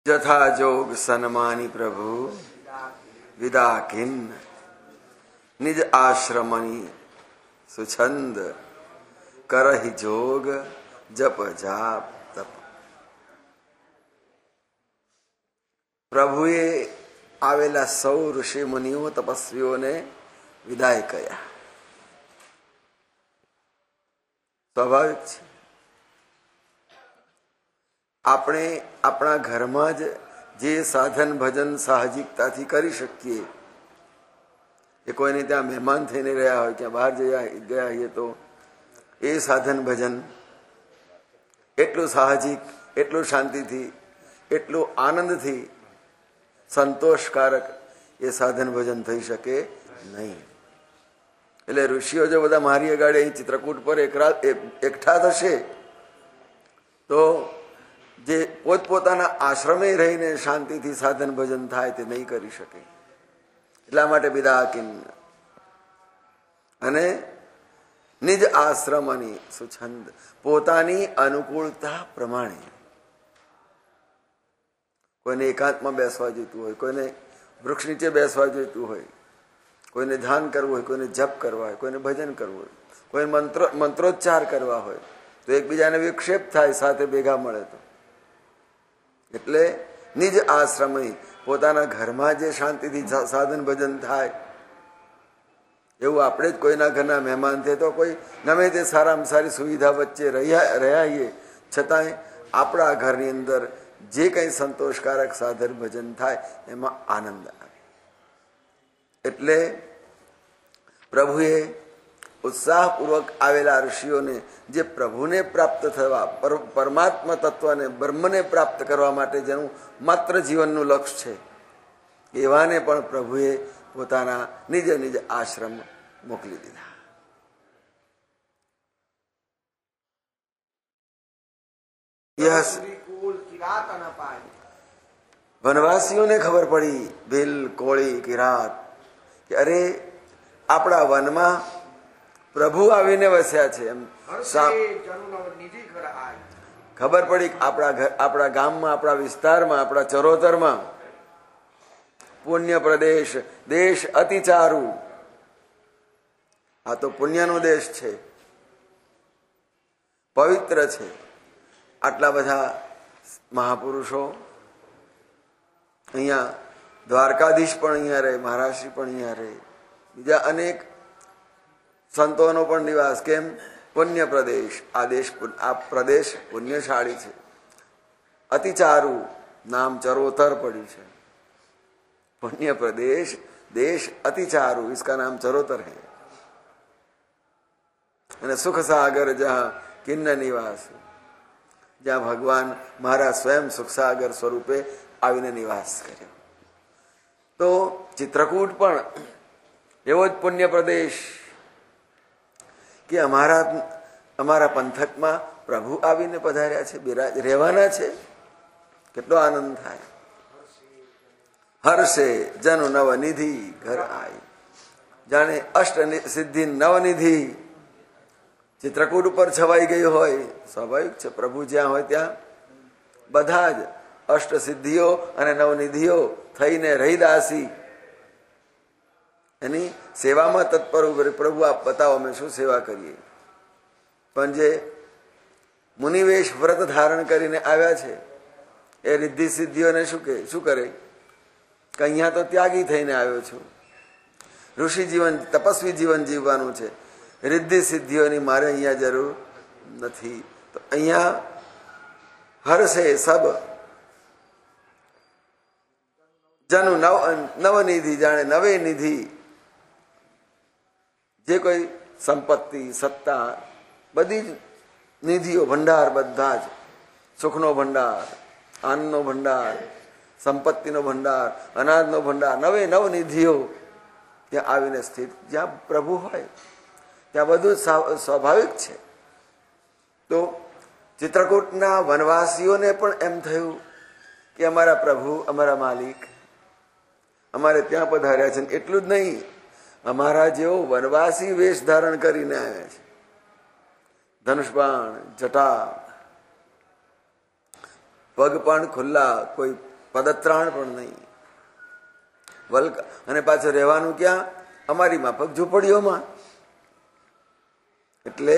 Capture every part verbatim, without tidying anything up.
जथा जोग सन्मानी प्रभु विदा खिन्न निज आश्रमनी सुछंद करहि जोग जप जाप तप। પ્રભુએ આવેલા સૌ ઋષિ મુનિઓ તપસ્વીઓને વિદાય કર્યા. સ્વાભાવિક છે. આપણે આપણા ઘરમાં જ જે સાધન ભજન સાહજિકતાથી કરી શકીએ, એ કોઈને ત્યાં મહેમાન થઈને રહ્યા હોય, ક્યાં બહાર જયા ગયા હોઈએ, તો એ સાધન ભજન એટલું સાહજિક, એટલું શાંતિથી, એટલું આનંદથી, સંતોષકારક એ સાધન ભજન થઈ શકે નહીં. એટલે ઋષિઓ જો બધા મારી અગાડે અહીં ચિત્રકૂટ પર એકઠા થશે તો જે પોતપોતાના આશ્રમે રહીને શાંતિથી સાધન ભજન થાય તે નહીં કરી શકે. એટલા માટે બિદાકિન અને નિજ આશ્રમની સુછંદ, પોતાની અનુકૂળતા પ્રમાણે. કોઈને એકાંતમાં બેસવા જોઈતું હોય, કોઈને વૃક્ષ નીચે બેસવા જોઈતું હોય, કોઈને ધ્યાન કરવું હોય, કોઈને જપ કરવા હોય, કોઈને ભજન કરવું હોય, કોઈ મંત્ર મંત્રોચ્ચાર કરવા હોય, તો એકબીજાને વિક્ષેપ થાય સાથે ભેગા મળે તો. એટલે નિજ આશ્રમની, પોતાના ઘરમાં જે શાંતિથી સાધન ભજન થાય એવું આપણે જ કોઈના ઘરના મહેમાન થઈએ તો કોઈ ગમે તે સારામાં સારી સુવિધા વચ્ચે રહ્યા રહ્યા છતાંય આપણા ઘરની અંદર જે કંઈ સંતોષકારક સાધન ભજન થાય એમાં આનંદ આવે. એટલે પ્રભુએ ઉત્સાહપૂર્વક આવેલા ઋષિઓને જે પ્રભુને પ્રાપ્ત થવા, પરમાત્મા તત્વને, બ્રહ્મને પ્રાપ્ત કરવા માટે જેનું માત્ર જીવનનું લક્ષ્ય છે, એવાને પણ પ્રભુએ પોતાના નિજ નિજ આશ્રમ મોકલી દીધા. વનવાસીઓને ખબર પડી, ભીલ, કોળી, કિરાત, કે અરે આપણા વનમાં પ્રભુ આવીને વસ્યા છે. એમ ખબર પડી કે આપણા આપણા ગામમાં, આપણા વિસ્તારમાં, આપણા ચરોતરમાં પુણ્ય પ્રદેશ, દેશ અતિ ચારુ. આ તો પુણ્યનો દેશ છે, પવિત્ર છે. આટલા બધા મહાપુરુષો અહીંયા, દ્વારકાધીશ પણ અહીંયા રહે, મહારાષ્ટ્રી પણ અહીંયા રહે, બીજા અનેક સંતોનો પણ નિવાસ. કેમ? પુણ્ય પ્રદેશ. આ દેશ, આ પ્રદેશ પુણ્યશાળી છે. અતિ ચારુ નામ ચરોતર પડ્યું છે. પુણ્ય પ્રદેશ, દેશ અતિ ચારુ, इसका नाम चरोतर है. અને સુખ સાગર જहाँ કિન્ન નિવાસ, જ્યાં ભગવાન મારા સ્વયં સુખસાગર સ્વરૂપે આવીને નિવાસ કર્યો. તો ચિત્રકૂટ પણ એવો જ પુણ્ય પ્રદેશ કે અમારા અમારા પંથકમાં પ્રભુ આવીને પધાર્યા છે, બિરાજ રહેવાના છે. કેટલો આનંદ થાય. હર્ષે જન નવનિધિ ઘર આઈ, જાણે અષ્ટ સિદ્ધિ નવનિધિ ચિત્રકૂટ ઉપર છવાઈ ગઈ હોય. સ્વાભાવિક છે, પ્રભુ જ્યાં હોય ત્યાં બધા જ અષ્ટ સિદ્ધિઓ અને નવનિધિઓ થઈને રહીદાસી એની સેવામાં તત્પર ઉભરે. પ્રભુ આપ બતાવો અમે શું સેવા કરીએ. પણ જે મુનિવેશ વ્રત ધારણ કરીને આવ્યા છે એ રિદ્ધિ સિદ્ધિઓને શું કે શું કરે કે અહીંયા તો ત્યાગી થઈને આવ્યો છું, ઋષિ જીવન, તપસ્વી જીવન જીવવાનું છે, રિદ્ધિ સિદ્ધિઓની મારે અહીંયા જરૂર નથી. તો અહીંયા હર્ષે સબ જનુ નવ નવનિધિ, જાણે નવે નિધિ, જે કોઈ સંપત્તિ, સત્તા, બધી જ નિધિઓ, ભંડાર, બધા જ સુખનો ભંડાર, આનંદનો ભંડાર, સંપત્તિનો ભંડાર, અનાજનો ભંડાર, નવે નવ નિધિઓ ત્યાં આવીને સ્થિત. જ્યાં પ્રભુ હોય ત્યાં બધું સ્વાભાવિક છે. તો ચિત્રકૂટના વનવાસીઓને પણ એમ થયું કે અમારા પ્રભુ, અમારા માલિક અમારે ત્યાં પધાર્યા છે. એટલું જ નહીં, અમારા જેવો વનવાસી વેશ ધારણ કરીને આવ્યા છે. ધનુષબાણ, જટા, પગ પણ ખુલ્લા, કોઈ પદત્રાણ પણ નહીં. વલ્ક અને પાછું રહેવાનું ક્યાં? અમારી માફક ઝૂંપડીઓમાં. એટલે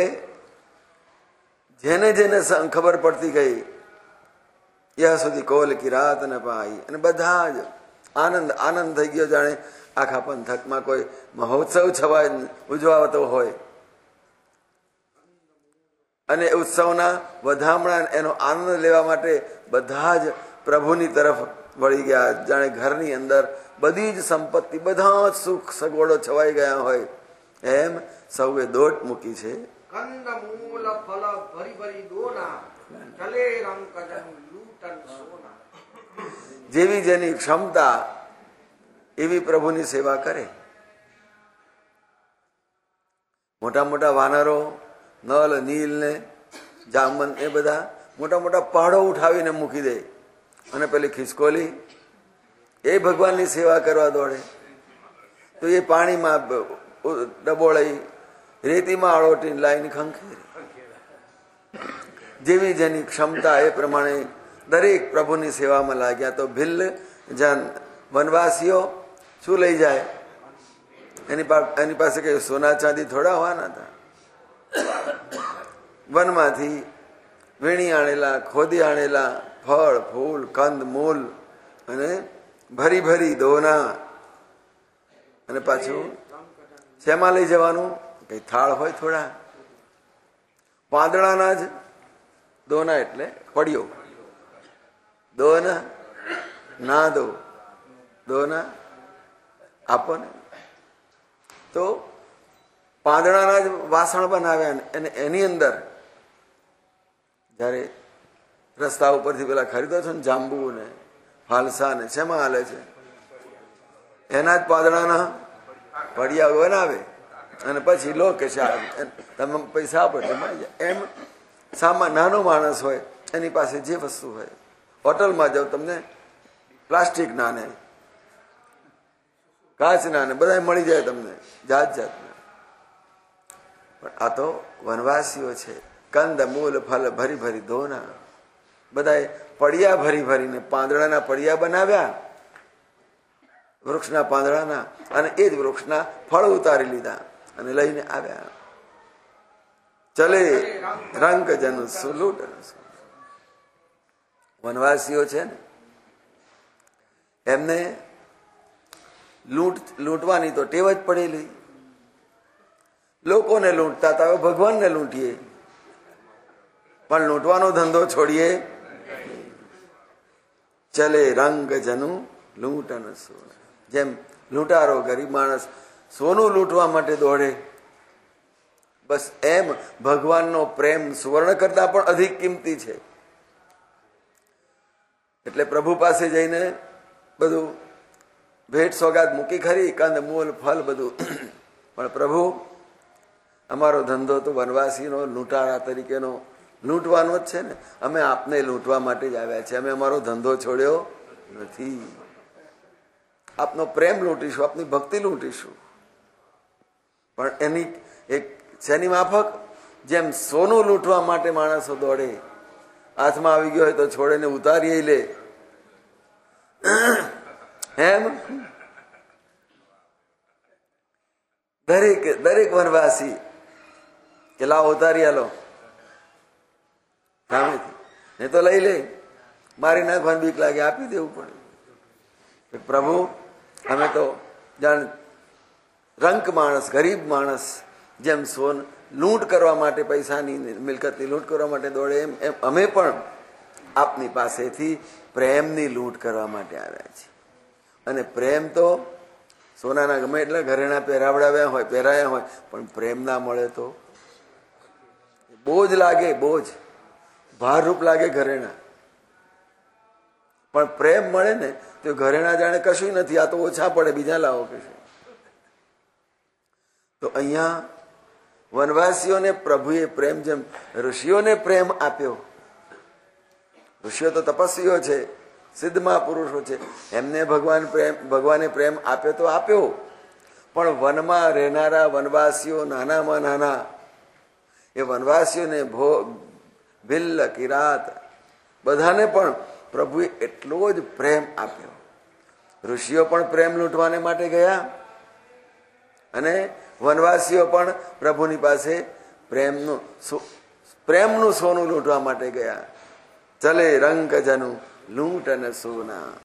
જેને જેને ખબર પડતી ગઈ ત્યાં સુધી કોલ કી રાત ન પાઈ, અને બધા જ આનંદ આનંદ થઈ ગયો, જાણે આખા પંથકમાં કોઈ મહોત્સવ છવાય ઉજવાતો હોય. અને ઉત્સવના વધામણા એનો આનંદ લેવા માટે બધા જ પ્રભુની તરફ વળી ગયા, જાણે ઘરની અંદર બધી જ સંપત્તિ, બધા જ સુખ સગવડો છવાઈ ગયા હોય એમ સૌએ દોટ મૂકી છે. જેવી જેની ક્ષમતા એવી પ્રભુની સેવા કરે. મોટા મોટા વાનરો નલ નીલ ને જામન એ બધા મોટા મોટા પહાડો ઉઠાવીને મૂકી દે, અને પેલી ખિસકોલી એ ભગવાનની સેવા કરવા દોડે તો એ પાણીમાં ડબોળાઈ રેતીમાં અળોટીને લાઈને ખંખેરે. જેવી જેની ક્ષમતા એ પ્રમાણે દરેક પ્રભુની સેવામાં લાગ્યા. તો ભિલ્લ જન વનવાસીઓ શું લઈ જાય? એની પાસે એની પાસે કઈ સોના ચાંદી થોડા હોવાના હતા. વનમાંથી વીણી આણેલા, ખોદી આણેલા ફળ ફૂલ કંદ મૂલ અને ભરી ભરી દોના. અને પાછું શેમાં લઈ જવાનું? કઈ થાળ હોય થોડા પાંદડાના જ દોના, એટલે પડ્યો દોના ના દો દોના આપો ને. તો પાંદડાના જ વાસણ બનાવ્યા, અને એની અંદર જયારે રસ્તા ઉપરથી પેલા ખરીદો છો ને જાંબુ ને ફાલસા ને, શેમાં હાલે છે? એના જ પાંદડાના પડિયા બનાવે, અને પછી લો કે તમે પૈસા આપો એમ. સામા નાનો માણસ હોય એની પાસે જે વસ્તુ હોય, હોટલમાં જાઓ તમને પ્લાસ્ટિકના ને કાચના ને બધા મળી જાય તમને જાત જાતના. પણ આ તો વનવાસીઓ છે. કંદ મૂલ ફલ ભરી ભરી ધોના. બધાએ પડિયા ભરી ભરીને પાંદડાના પડિયા બનાવ્યા, વૃક્ષના પાંદડાના, અને એ જ વૃક્ષના ફળ ઉતારી લીધા અને લઈને આવ્યા. ચલે રંગ જન સુલૂટ. વનવાસીઓ છે ને એમને લૂંટ લૂંટવાની તો ટેવ જ પડેલી. લોકોને લૂંટતા હતા, હવે ભગવાનને લૂંટીએ, પણ લૂંટવાનો ધંધો છોડીએ. ચલે રંગ જનું લૂંટન સોન. જેમ લૂંટારો ગરીબ માણસ સોનું લૂંટવા માટે દોડે, બસ એમ ભગવાનનો પ્રેમ સુવર્ણ કરતા પણ અધિક કિંમતી છે. એટલે પ્રભુ પાસે જઈને બધું ભેટ સોગાદ મૂકી ખરી, કંદ મૂલ ફલ બધું, પણ પ્રભુ અમારો ધંધો તો વનવાસીનો લૂંટારા તરીકેનો લૂંટવાનો જ છે ને. અમે આપને લૂંટવા માટે જ આવ્યા છીએ, અમે અમારો ધંધો છોડ્યો નથી. આપનો પ્રેમ લૂંટીશું, આપની ભક્તિ લૂંટીશું. પણ એની એક શેની માફક? જેમ સોનું લૂંટવા માટે માણસો દોડે, હાથમાં આવી ગયો હોય તો છોડે ને ઉતારી લે, એમ દરેક દરેક વનવાસી કે લાવો ઉતારી આલો સામેથી, ને તો લઈ લે. મારી નાખવાની બીક લાગે, આપી દેવું પડે. પ્રભુ અમે તો જાણ રંક માણસ, ગરીબ માણસ જેમ સોન લૂંટ કરવા માટે, પૈસાની મિલકતની લૂંટ કરવા માટે દોડે, એમ એમ અમે પણ આપની પાસેથી પ્રેમની લૂંટ કરવા માટે આવ્યા છીએ. અને પ્રેમ તો સોનાના ગમે એટલા ઘરેણા પહેરાવડાવ્યા હોય, પહેરાયા હોય, પણ પ્રેમ ના મળે તો બોજ લાગે, બોજ ભારરૂપ લાગે ઘરેણા. પણ પ્રેમ મળે ને તો ઘરેણા જાણે કશું નથી, આ તો ઓછા પડે, બીજા લાવો કે. તો અહીંયા વનવાસીઓને પ્રભુએ પ્રેમ જેમ ઋષિઓને પ્રેમ આપ્યો, ઋષિઓ તો તપસ્વીઓ છે, સિદ્ધ મહાપુરુષો છે, એમને ભગવાન પ્રેમ ભગવાને પ્રેમ આપ્યો તો આપ્યો, પણ વનમાં રહેનારા વનવાસીઓ નાનામાં નાના એ વનવાસીઓને ભો ભિલ્લ કિરાત બધાને પણ પ્રભુએ એટલો જ પ્રેમ આપ્યો. ઋષિઓ પણ પ્રેમ લૂંટવાને માટે ગયા અને વનવાસીઓ પણ પ્રભુની પાસે પ્રેમનું પ્રેમનું સોનું લૂંટવા માટે ગયા. ચલે રંગ જનું લૂંટ અને સોના.